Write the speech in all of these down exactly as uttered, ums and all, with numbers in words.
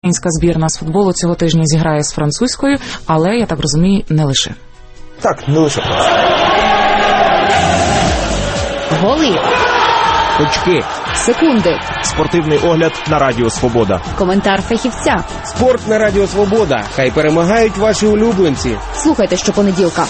Українська збірна з футболу цього тижня зіграє з французькою, але, я так розумію, не лише. Так, не лише. Голи. Очки. Секунди. Спортивний огляд на Радіо Свобода. Коментар фахівця. Спорт на Радіо Свобода. Хай перемагають ваші улюбленці. Слухайте щопонеділка.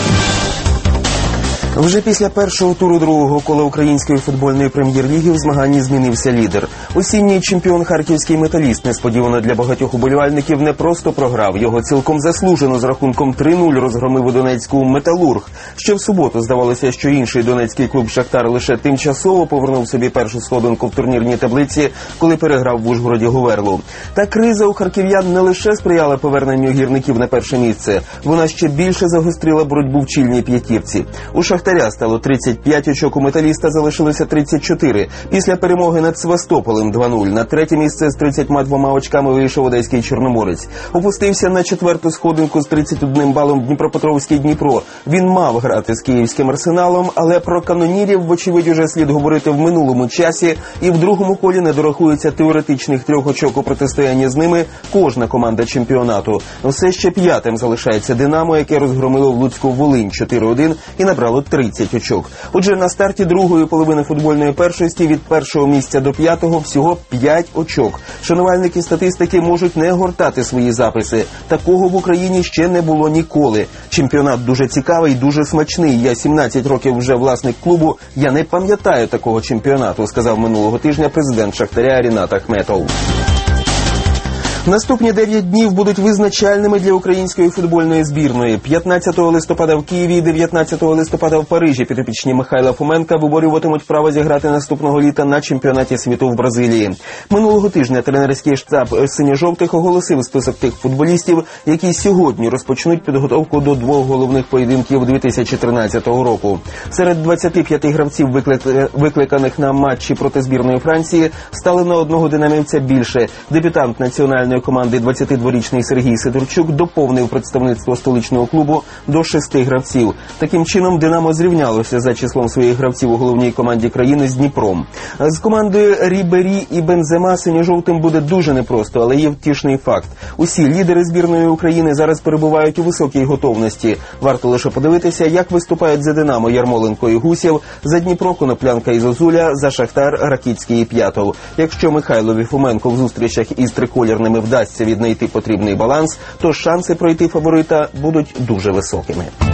Вже після першого туру другого кола Української футбольної прем'єр-ліги в змаганні змінився лідер. Осінній чемпіон харківський «Металіст» несподівано для багатьох уболівальників не просто програв. Його цілком заслужено з рахунком три нуль розгромив у Донецьку «Металург». Ще в суботу здавалося, що інший донецький клуб «Шахтар» лише тимчасово повернув собі першу сходинку в турнірній таблиці, коли переграв в Ужгороді «Говерлу». Та криза у харків'ян не лише сприяла поверненню гірників на перше місце. Вона ще більше загострила боротьбу в чільній п'ятірці. У «Шахтаря» стало тридцять п'ять очок, у «Металіста» залишилося тридцять чотири. Після перемоги над Севастополем два нуль на третє місце з тридцятьма двома очками вийшов одеський Чорноморець. Опустився на четверту сходинку з тридцять одним балом Дніпропетровський Дніпро. Він мав грати з київським Арсеналом, але про канонірів, вочевидь, уже слід говорити в минулому часі, і в другому колі не дорахується теоретичних трьох очок у протистоянні з ними кожна команда чемпіонату. Все ще п'ятим залишається «Динамо», яке розгромило в Луцьку Волинь чотири один і набрало тридцять очок. Отже, на старті другої половини футбольної першості від першого місця до п'ятого всього п'ять очок. Шанувальники статистики можуть не гортати свої записи. Такого в Україні ще не було ніколи. Чемпіонат дуже цікавий, дуже смачний. Я сімнадцять років вже власник клубу. Я не пам'ятаю такого чемпіонату, сказав минулого тижня президент «Шахтаря» Рінат Ахметов. Наступні дев'ять днів будуть визначальними для української футбольної збірної. п'ятнадцятого листопада в Києві і дев'ятнадцятого листопада в Парижі підопічні Михайла Фоменка виборюватимуть право зіграти наступного літа на чемпіонаті світу в Бразилії. Минулого тижня тренерський штаб синьо-жовтих оголосив список тих футболістів, які сьогодні розпочнуть підготовку до двох головних поєдинків дві тисячі тринадцятого року. Серед двадцяти п'яти гравців, викликаних на матчі проти збірної Франції, стали на одного динамівця більше. Дебютант національної команди двадцятидворічний Сергій Сидорчук доповнив представництво столичного клубу до шести гравців. Таким чином, «Динамо» зрівнялося за числом своїх гравців у головній команді країни з Дніпром. З командою Рібері і Бензема синьо-жовтим буде дуже непросто, але є втішний факт. Усі лідери збірної України зараз перебувають у високій готовності. Варто лише подивитися, як виступають за «Динамо» Ярмоленко і Гусєв, за Дніпро Коноплянка і Зозуля, за «Шахтар» Ракіцький і П'ятов. Якщо Михайлові Фоменко в зустрічах із триколірними вдасться віднайти потрібний баланс, то шанси пройти фаворита будуть дуже високими.